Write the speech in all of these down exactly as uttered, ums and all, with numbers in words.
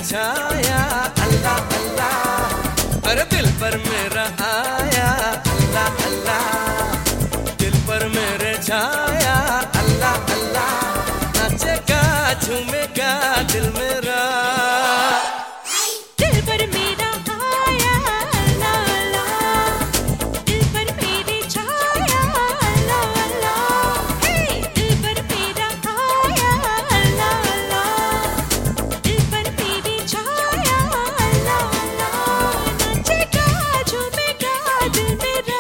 छाया अल्लाह अल्लाह, अरे दिल पर मेरा आया अल्लाह अल्लाह, दिल पर मेरे छाया अल्लाह अल्लाह, नाचेगा झूमेगा दिल मेरा। दिल पर मेरा आया अल्लाह अल्लाह, दिल पर मेरी छाया अल्लाह अल्लाह, दिल पर मेरा आया अल्लाह अल्लाह, दिल पर मेरी छाया अल्लाह अल्लाह, नाचेगा झूमेगा दिल मेरा।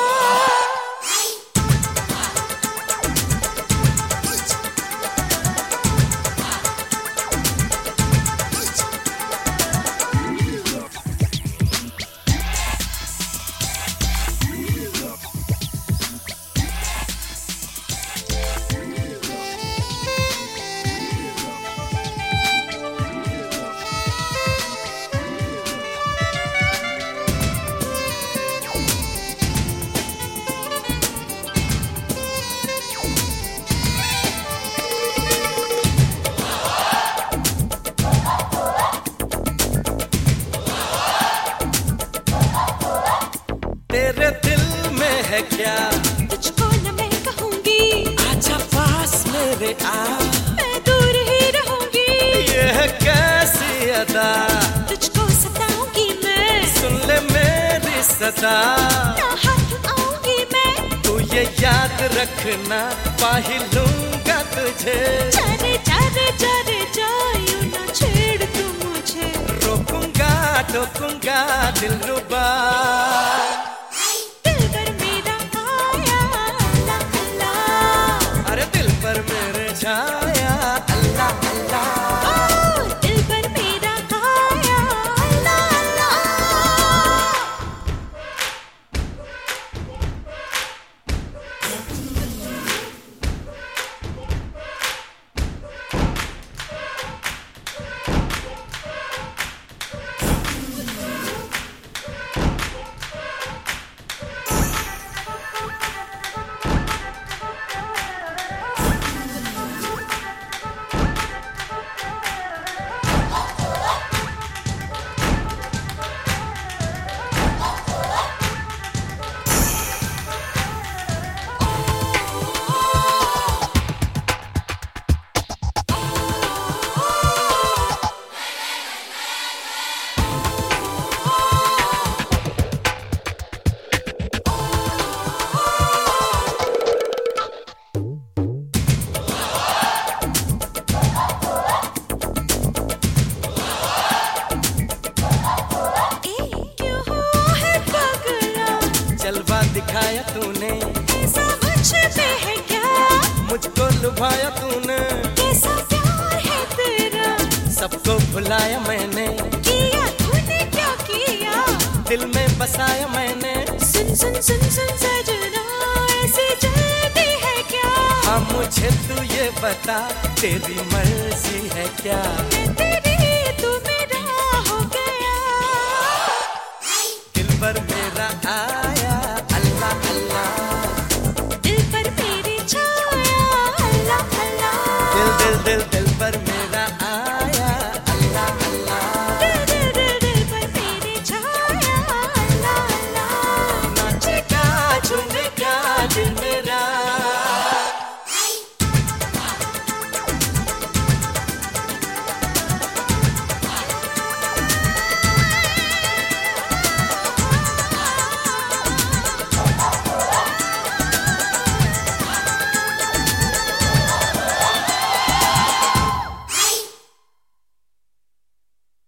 तेरे दिल में है क्या, तुझको न मैं कहूँगी, आजा पास मेरे आ, मैं दूर ही रहूँगी। ये है कैसी अदा, तुझको सताऊंगी मैं, सुन ले मेरी सदा, ना हाथ आऊंगी मैं, तू ये याद रखना पा ही लूंगा तुझे। जाने जाने जाने जा यूं ना छेड़ तू मुझे, रोकूंगा टोकूंगा दिलरुबा। दिल पर मेरा आया अल्लाह अल्लाह, अरे दिल पर मेरे छाया अल्लाह अल्लाह, ओ दिल पर मेरा आया अल्लाह अल्लाह। जलवा दिखाया तूने, ऐसा मुझ पे है क्या, मुझको लुभाया तूने, कैसा प्यार है तेरा, सबको भुलाया मैंने, किया तूने क्या किया, दिल में बसाया मैंने। सुन सुन सुन सुन सजना, ऐसी जल्दी है क्या, हाँ मुझे तू ये बता तेरी मर्जी है क्या, मैं तेरी तू मेरा हो गया। दिल पर